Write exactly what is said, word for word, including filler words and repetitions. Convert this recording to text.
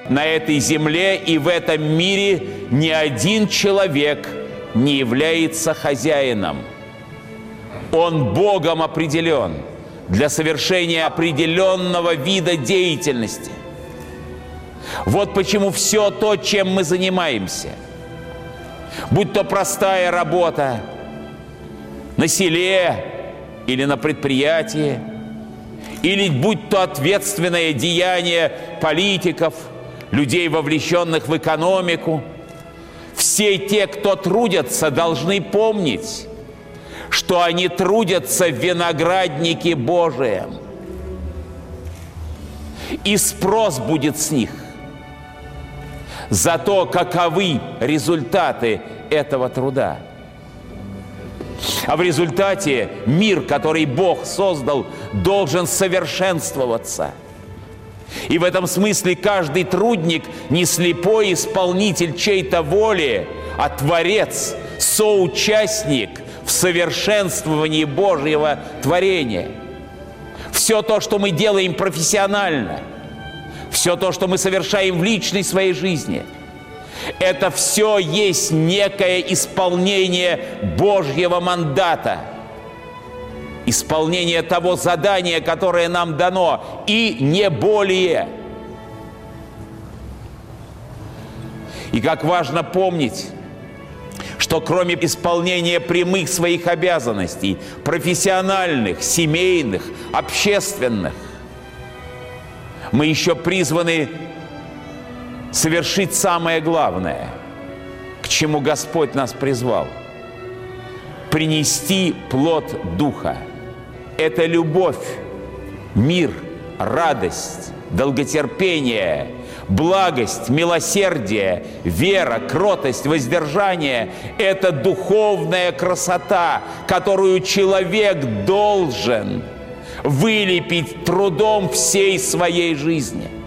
на этой земле и в этом мире ни один человек не является хозяином. Он Богом определен для совершения определенного вида деятельности. Вот почему все то, чем мы занимаемся, будь то простая работа на селе или на предприятии, или будь то ответственное деяние политиков, людей, вовлеченных в экономику, все те, кто трудятся, должны помнить, что они трудятся в винограднике Божием. И спрос будет с них за то, каковы результаты этого труда. А в результате мир, который Бог создал, должен совершенствоваться. И в этом смысле каждый трудник не слепой исполнитель чьей-то воли, а творец, соучастник в совершенствовании Божьего творения. Все то, что мы делаем профессионально, все то, что мы совершаем в личной своей жизни, это все есть некое исполнение Божьего мандата, исполнение того задания, которое нам дано, и не более. И как важно помнить, что кроме исполнения прямых своих обязанностей, профессиональных, семейных, общественных, мы еще призваны совершить самое главное, к чему Господь нас призвал – принести плод Духа. Это любовь, мир, радость, долготерпение, благость, милосердие, вера, кротость, воздержание – это духовная красота, которую человек должен вылепить трудом всей своей жизни.